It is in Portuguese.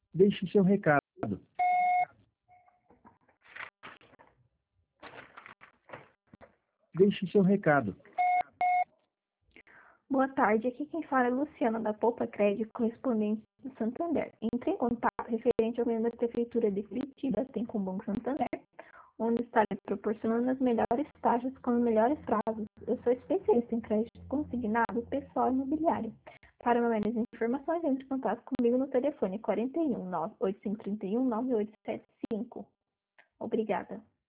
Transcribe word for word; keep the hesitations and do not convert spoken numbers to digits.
Deixe seu recado. Deixe seu recado. Boa tarde, aqui quem fala é Luciana da Poupa Crédito, correspondente do Santander. Entre em contato referente ao membro da Prefeitura de Curitiba, tem com o Banco Santander, onde está lhe proporcionando as melhores taxas com os melhores prazos. Eu sou especialista em crédito consignado pessoal e imobiliário. Para maiores informações, entre em contato comigo no telefone quarenta e um, nove oito cinco três um, nove oito sete cinco. Obrigada.